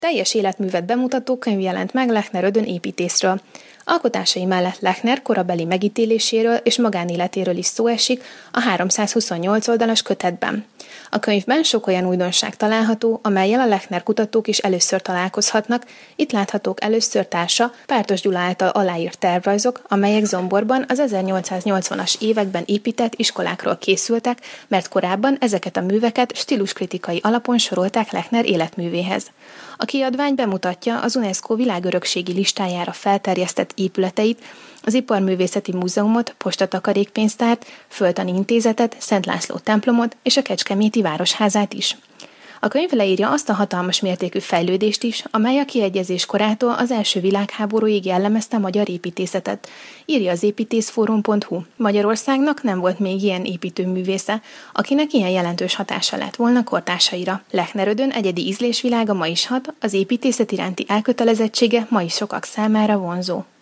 Teljes életművet bemutató könyv jelent meg Lechner Ödön építészről. Alkotásai mellett Lechner korabeli megítéléséről és magánéletéről is szó esik a 328 oldalas kötetben. A könyvben sok olyan újdonság található, amellyel a Lechner kutatók is először találkozhatnak. Itt láthatók először társa Pártos Gyula által aláírt tervrajzok, amelyek Zomborban az 1880-as években épített iskolákról készültek, mert korábban ezeket a műveket stíluskritikai alapon sorolták Lechner életművéhez. A kiadvány bemutatja az UNESCO világörökségi listájára felterjesztett épületeit, az Iparművészeti Múzeumot, Postatakarékpénztárt, Földtani Intézetet, Szent László templomot és a Kecskeméti Városházát is. A könyv leírja azt a hatalmas mértékű fejlődést is, amely a kiegyezés korától az első világháborúig jellemezte a magyar építészetet, írja az építészforum.hu. Magyarországnak nem volt még ilyen építőművésze, akinek ilyen jelentős hatása lett volna kortársaira. Lechner Ödön egyedi ízlésvilága ma is hat, az építészet iránti elkötelezettsége ma is sokak számára vonzó.